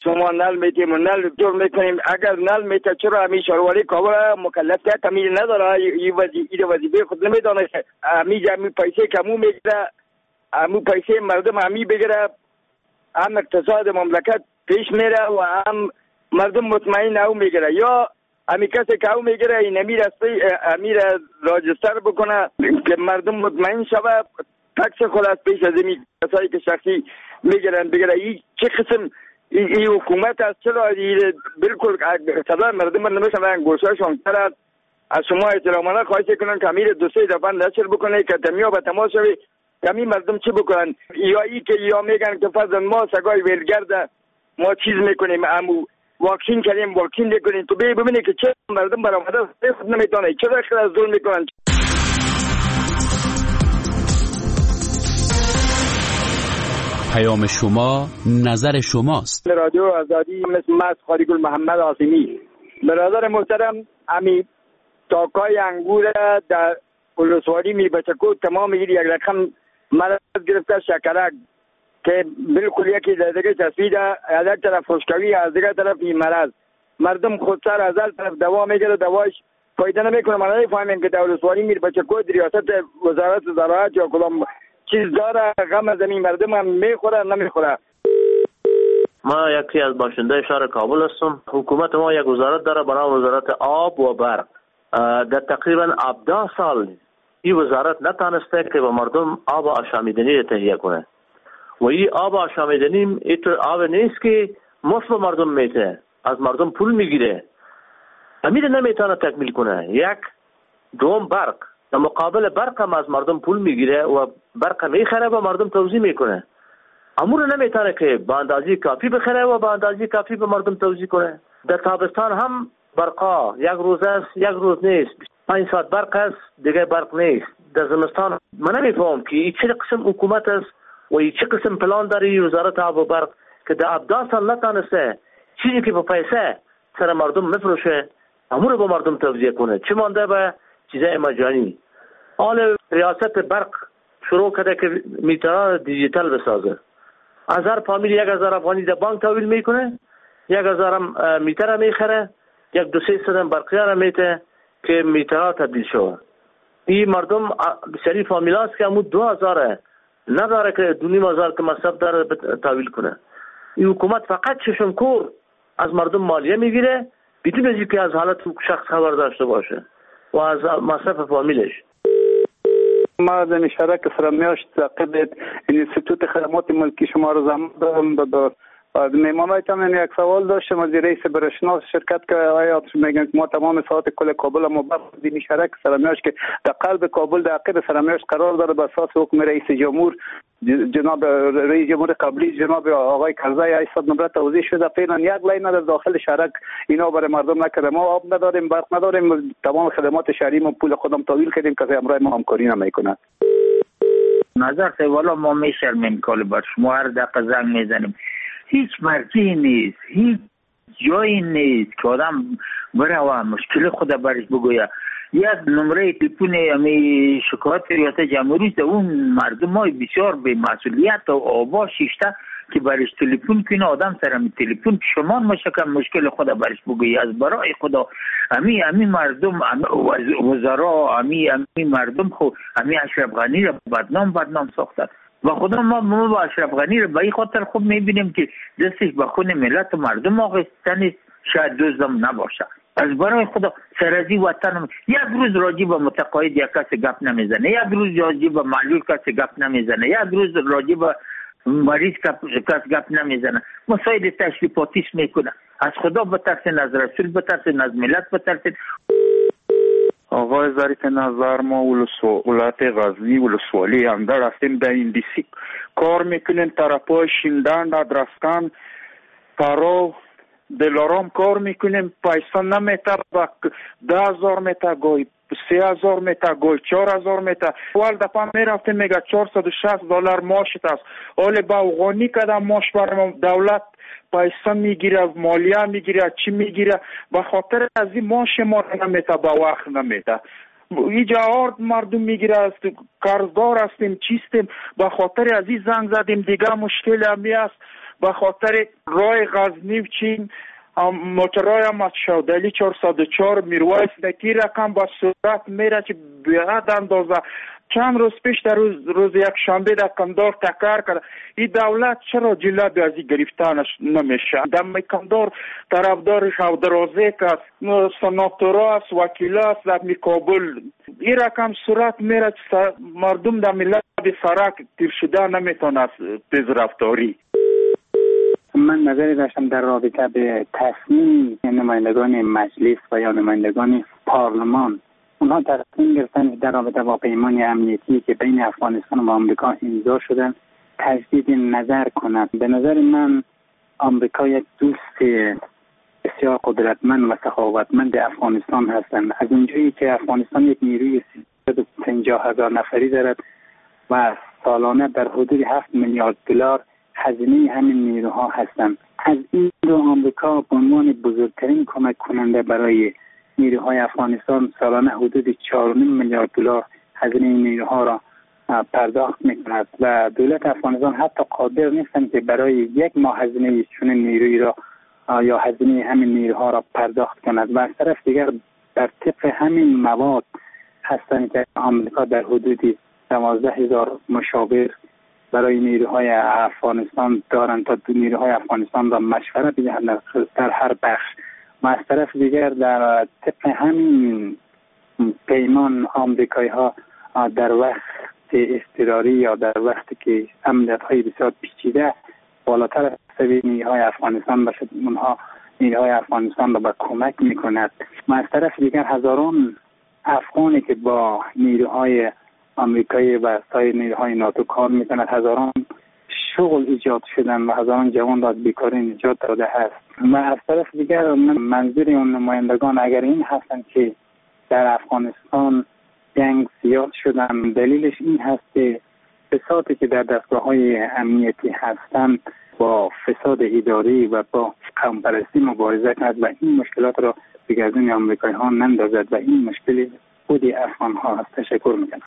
شما نل میتیم و نل دور میکنیم. اگر نل میته چرا همین شهرواری کابل مکلفیت همین نداره؟ این وظیفه خود نمیدانه که همین پیسه کمو میگیره، همون پیسه مردم همی بگیره، هم اقتصاد مملکت پیش میره و هم مردم مطمئن او میگیره. یا همی کسی که او میگیره این امیر راجستر بکنه که مردم مطمئن شوه، تکس خود از پیش از این کسایی که شخصی میگیرن بگیره. این چه قسم این حکومت است؟ چرا بالکل صدای مردم نمیشن گوشهاشون کرد. از شما احترامانه خواهش کنن که امیر دو سه دفعه نشر بکنه که تمیا به تماس شوی کمی مردم چی بکنن. یا ای که یا میگن که فرضاً ما سگای ویلگرده ما چیز میکنیم، امو واکسین کردیم واکسین میکنیم. تو ببینید که چه مردم برآمده خود نمیتونه چرا خیلی از ظلم میکنن. پیام شما نظر شماست. رادیو آزادی مثل مس خاریگل محمد عاصمی. برادر محترم، امی تاکای انگور در ولسوالی میربچکو تمام یک رقم مرض گرفته، شکرک که بالکل یکی در دیگه تصویر از یک طرف خوشکوی از دیگه طرف این مرض. مردم خودسر از هر طرف دوا میگیره، دواش فایده نمیکنه. ما نمیفهمیم که در ولسوالی میربچکو ریاست وزارت زراعت یا کدام چیز داره غم زمین مردم هم میخوره نمیخوره. ما یکی از باشنده شهر کابل هستم. حکومت ما یک وزارت داره به نام وزارت آب و برق. در تقریبا 17 سال این وزارت نتانسته که به مردم آب آشامیدنی تهیه کنه و این آب آشامیدنی اینطور آب نیست که مفت به مردم میته، از مردم پول میگیره، امیر نمیتونه تکمیل کنه. یک دوم برق، در مقابل برق هم از مردم پول میگیره و برق میخره و مردم توزیع میکنه. امور نمیتونه که به اندازه کافی بخره و به اندازه کافی به مردم توزیع کنه. در تابستان هم برقا یک روز است یک روز نیست، 5 ساعت برق است دیگه برق نیست. در زمستان من نمیفهم که این چه قسم حکومت است و این چه قسم پلان داره وزارت آب و برق که در 17 سال نتانسته چیزی که به پیسه سر مردم میفروشه امور به مردم توزیع کنه. چه مانده به چیزای مجانی. حال ریاست برق شروع کرده که میترها دیجیتال بسازه. از هر فامیل 1000 افغانی در بانک تحویل میکنه، 1000 میتر میخره، 200 برقیار میته که میترها تبدیل شوه. این مردم بسیاری فامیل هست که همون 2000 نداره که 2500 که مصرف داره تحویل کنه. این حکومت فقط چشم کور از مردم مالیه میگیره بدون از اینکه از حالت شخص خبر داشته باشه و از مصرف فامیلش. ما در شرک سرمیاشت عقب انستیتوت خدمات ملکی شما رو زمان دادم. از میمانایتان من یک سوال داشتم از رئیس برشناس شرکت که آیا میگن که ما تمام ساعت کل کابل ما بخش دینی شرک سرمیاش که در قلب کابل در عقب سرمیاش قرار داره به اساس حکم رئیس جمهور جناب رئیس جمهور قبلی جناب آقای کرزی 800 نمره توضیح شده. فعلا یک لین در داخل شرک اینا برای مردم نکرده. ما آب نداریم، برق نداریم، تمام خدمات شهری ما پول خودم تحویل کردیم که امروز ما همکاری نمیکنه. نظر که والا ما میشرمیم کال بر شما هر دقیقه زنگ میزنیم. هیچ مرجعی نیست، هیچ جایی نیست که آدم بره و مشکل خود برش بگویه. یک نمره تلفن امی شکایت ریاست جمهوری است، اون مردم های بسیار به مسئولیت و آبا شیشته که برش تلفن کنه آدم سرم تلفن شما مشکل خود برش بگویه. از برای خدا امی مردم وزرا امی مردم خو امی اشرف غنی را بدنام ساخته و خدا ما با اشرف غنی را به این خاطر خوب میبینیم که دستش به خون ملت و مردم آغستن شاید دوزم نباشه. از برای خدا سرزی وطن یک روز راجی به متقاعد یک کسی گپ نمیزنه، یک روز راجی به معلول کسی گپ نمیزنه، یک روز راجی به مریض کسی گپ نمیزنه. مسائل تشریفاتیش میکنه. از خدا بترسین، از رسول بترسین، از ملت بترسین. آقای ظریف نظر، ما ولایت غزنی ولسوالی اندر هستیم، در این دیسی کار میکنیم. طرفای شیندان، ادرسکان، تارو، دلارام کار میکنیم. پیسه نمیتر با 10,000 میتر گوی 3,000 میتر گوی 4,000 میتر. اول دفعه میرفتیم میگه $460 ماشت است. حالا با افغانی کدام ماش برام دولت پیسه میگیره، مالیه میگیره، چی میگیره؟ به خاطر از این ماش ما نمیته، با وقت نمیته. اینجا آرد مردم میگیره، قرضدار هستیم چیستیم، به خاطر از این زنگ زدیم. دیگه مشکل همی است به خاطر راه غزنی و چین موترهای هم شودلی 404 میرویس نکی رقم با سرعت میره که بیاد اندازه. چند روز پیش در روز یک شنبه در کندار تکرار کرد. این دولت چرا جلوی از این گرفتنش نمیشه؟ در کندار طرفدار شودرازی که سناتورا است، وکیلا است در کابل، این رقم سرعت میره که مردم در ملت سرک تیر شده نمیتونه تیز رفتاری. من نظری داشتم در رابطه به تصمیم نمایندگان مجلس و یا نمایندگان پارلمان. اونها تصمیم گرفتن در رابطه با پیمان امنیتی که بین افغانستان و آمریکا امضا شدن تجدید نظر کنند. به نظر من آمریکا یک دوست بسیار قدرتمند و سخاوتمند افغانستان هستند. از اونجایی که افغانستان یک نیروی 350,000 نفری دارد و سالانه در حدود 7 میلیارد دلار هزینه همین نیروها هستند. از این رو آمریکا به عنوان بزرگترین کمک کننده برای نیروهای افغانستان سالانه حدود 4.5 میلیارد دلار هزینه نیروها را پرداخت میکند و دولت افغانستان حتی قادر نیستند که برای یک ماه هزینه چنین نیرویی را یا هزینه همین نیروها را پرداخت کند. و از طرف دیگر در طبق همین مواد هستند که آمریکا در حدود 12,000 مشاور برای نیروهای افغانستان دارند تا نیروهای افغانستان را مشورت بدهند در هر بخش. و از طرف دیگر در طبق همین پیمان آمریکایی ها در وقت اضطراری یا در وقتی که امنیت های بسیار پیچیده بالاتر از سوی نیروهای افغانستان باشد، اونها نیروهای افغانستان را به کمک میکند. و از طرف دیگر هزاران افغانی که با نیروهای آمریکایی و سایر نیروهای ناتو کار میکند، هزاران شغل ایجاد شدن و هزاران جوان را از بیکاری نجات داده است. و از طرف دیگر منظور اون نمایندگان اگر این هستند که در افغانستان جنگ زیاد شدن، دلیلش این هست که فسادی که در دستگاه‌های امنیتی هستند با فساد اداری و با قوم‌پرستی مبارزه کند و این مشکلات را به گردن آمریکایی ها نندازد و این مشکل خود افغان ها است. تشکر میکنم.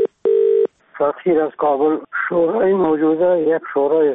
سفیر از کابل. شورای موجوده یک شورای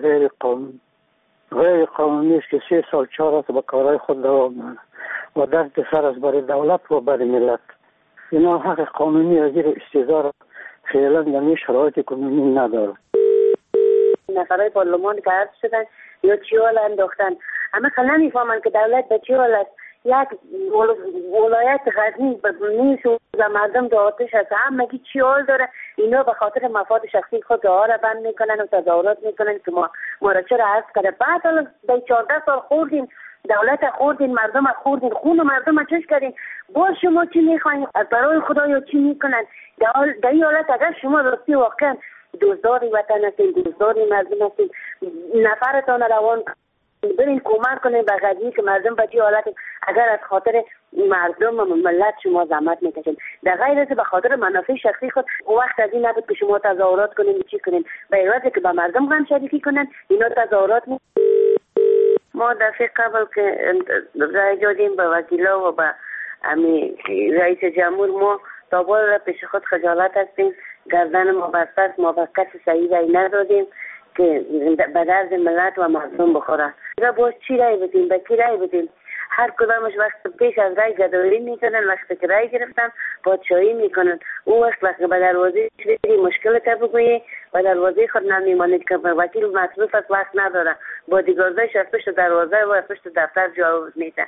غیر قانونی است که 3 سال 4 است به کارهای خود دوام می‌دهد و دست سر از برای دولت و برای ملت. اینا حق قانونی از زیر استیضا فعلا در این شرایط قانونی نداره. نفرهای پارلمان که عرض شدن یا چی حال انداختن، همه خلا نمیفهمن که دولت به چی حال است. یک ولایت غزنی نیست و مردم در آتش هست، همگی چی حال داره. اینا به خاطر مفاد شخصی خود راه را بند میکنن و تظاهرات میکنن که ما را چرا عرض کرده. بعد حالا در 14 سال خوردیم، دولت خوردین، مردم خوردین، خون مردم چش کردین، باز شما چی میخواین؟ از برای خدا یا چی میکنن؟ در این حالت اگر شما راستی واقعا دوزداری وطن هستین، دوزداری مردم هستین، نفرتان روان برین کمک کنین به غزنی که مردم به چه حالت. اگر از خاطر مردم و ملت شما زحمت میکشین، در غیر از به خاطر منافع شخصی خود، وقت از این نبود که شما تظاهرات کنین چی کنین، به عوض که به مردم هم شریکی کنن اینا تظاهرات ما دفعه قبل که رای دادیم به وکیلا و به رئیس جمهور، ما تا بالا پیش خود خجالت هستیم، گردن ما بسته است، ما به کسی صحیح رای ندادیم که به درد ملت و مردم بخوره. باز چی رای بدیم؟ به کی رای بدیم؟ هر کدامش وقت پیش از رای گدایی میکنن، وقتی که رای گرفتن پادشاهی میکنن. اون وقت به دروازه شدی مشکل تا بگویی و دروازه خود نمیماند که وکیل مصروف است، وقت نداره، با دیگرزش از پشت دروازه و از پشت دفتر جواب میده.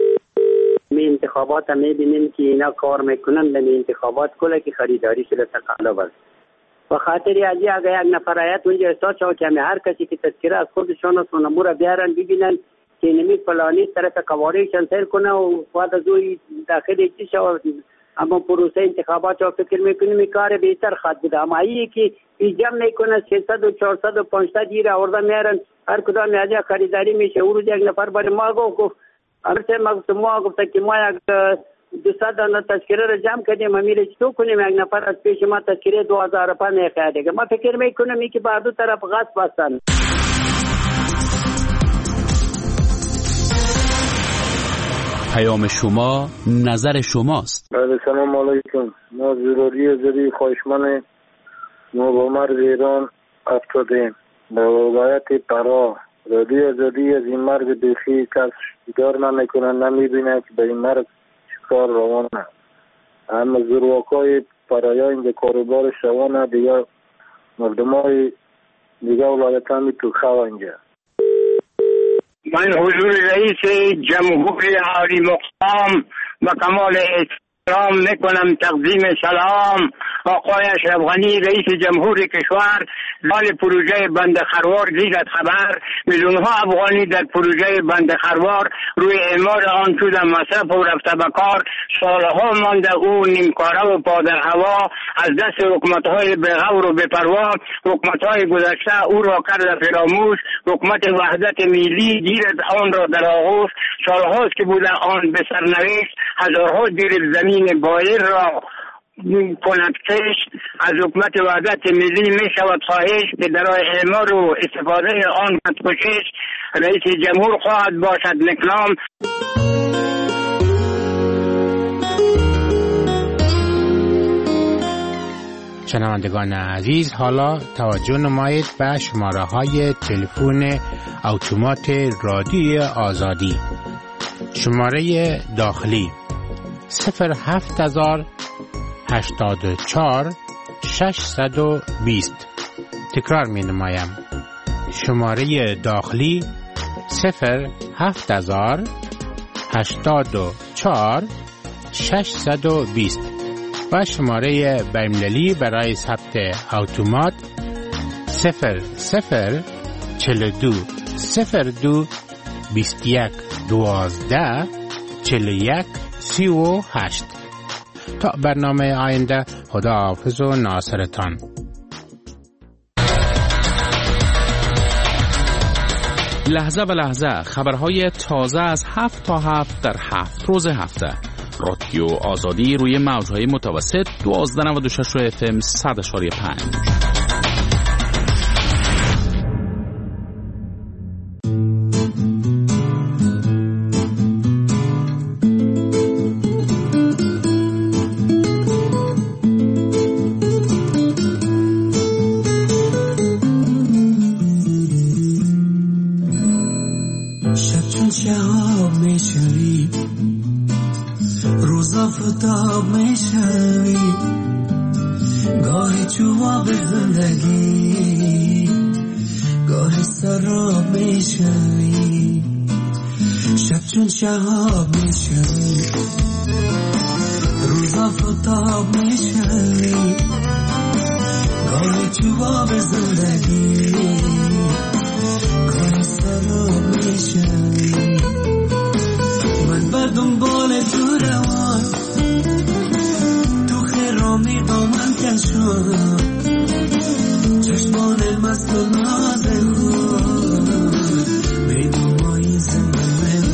می انتخابات هم میبینیم که اینا کار میکنن، به انتخابات کله که خریداری شده تقلب است. و خاطری ازی اگر یک نفر آیت اونجا احساس شد که هر کسی که تذکره از خودشان است اونمو را بیارن ببینن که نمی فلانی طرف قواریشان سیر کنه و بعد از اوی داخل چی شود. اما پروسه انتخابات را فکر میکنیم کار بهتر خواهد بود. اماایی که ایجام میکنه 600 و 400 و 500 دیره آورده میارن، هر کدام از خریداری میشه. اون روز یک نفر برای ما گفت البته ما گفتم که ما یک 200 دانه تذکره را جمع کردیم، امیره چطور کنیم یک نفر از پیش ما تذکره 2000 روپیه میخواد دیگه. ما فکر میکنم این که بر دو طرف غصب هستن. پیام شما نظر شماست. سلام علیکم. ما ضروری زدی خواهشمن ما با مرد ایران افتادیم به ولایت پرا رادی آزادی از این مرگ بیخی کس دیدار نمیکنه، نمیبینه که به این مرگ چیکار روانه. اما زورواکای پرایا اینجا کاروبارش روانه، دیگه مردمای دیگه ولایت همی تو خواه اینجا. من حضور رئیس جمهوری عالی مقام با کمال احترام میکنم تقدیم سلام آقای اشرف غنی رئیس جمهوری کشور. مال پروژه بند خروار گیرد خبر، میلیون‌ها افغانی در پروژه بند خروار روی اعمار آن شدن مصرف و رفته به کار. سالها مانده او نیمکاره و پا در هوا از دست حکومت‌های بی‌غور و بی‌پروا. حکومت‌های گذشته او را کرده فراموش، حکومت وحدت ملی گیرد آن را در آغوش. سالهاست که بوده آن به سرنوشت، هزارها دیر زمین بایر را کند کش. از حکومت وحدت ملی می شود خواهش که در اعمار و استفاده آن کشش. رئیس جمهور خواهد باشد نکلام. شنوندگان عزیز، حالا توجه نمایید به شماره های تلفن اتومات رادیو آزادی. شماره داخلی 07084 620. تکرار می نمایم. شماره داخلی 07084 620 و شماره بین‌المللی برای ثبت اتومات 0042 02 21 12 41 38. تا برنامه آینده، خداحافظ و ناصرتان. لحظه به لحظه خبرهای تازه از 7 تا 7 در 7 روز هفته. رادیو آزادی روی موجهای متوسط 1296 FM 100.5. شهاب میشوی، روزا فتاب میشوی، گاهی جواب زندگی، گاهی سراب میشوی. من بر دنبال تو روان، تو خرامی قامم کشان، چشمان مست و ناز خود میدومایی زندگی.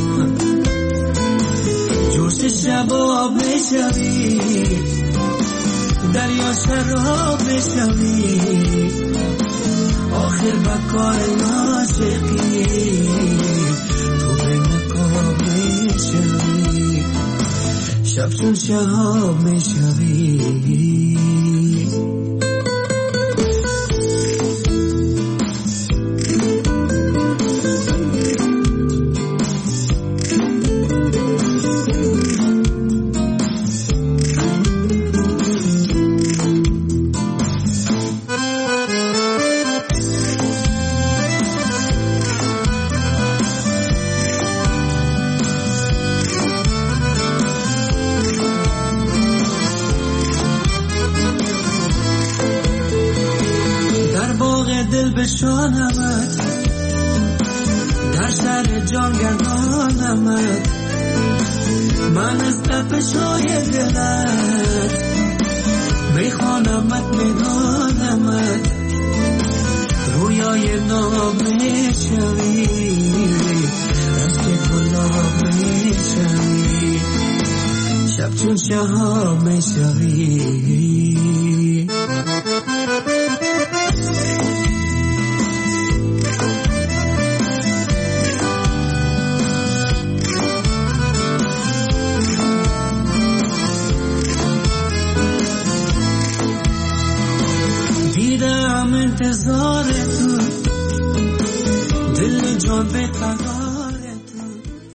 شباب میشوی، دریا شراب میشوی، آخر بکار ناشقی تو به نکاب میشوی، شب چون شهاب میشوی. بشانمت در شهر جان گردانمت، من از تپشای دلت میخوانمت میدانمت، رویای ناب میشوی، رشک گلاب میشوی، شب چون شهاب میشوی.